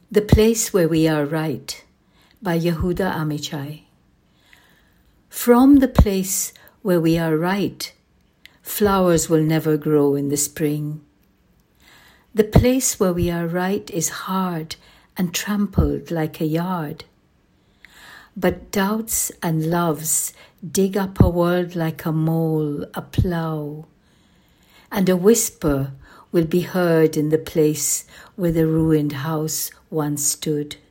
The Place Where We Are Right by Yehuda Amichai. From the place where we are right, flowers will never grow in the spring. The place where we are right is hard and trampled like a yard. But doubts and loves dig up a world like a mole, a plough, and a whisper will be heard in the place where the ruined house once stood.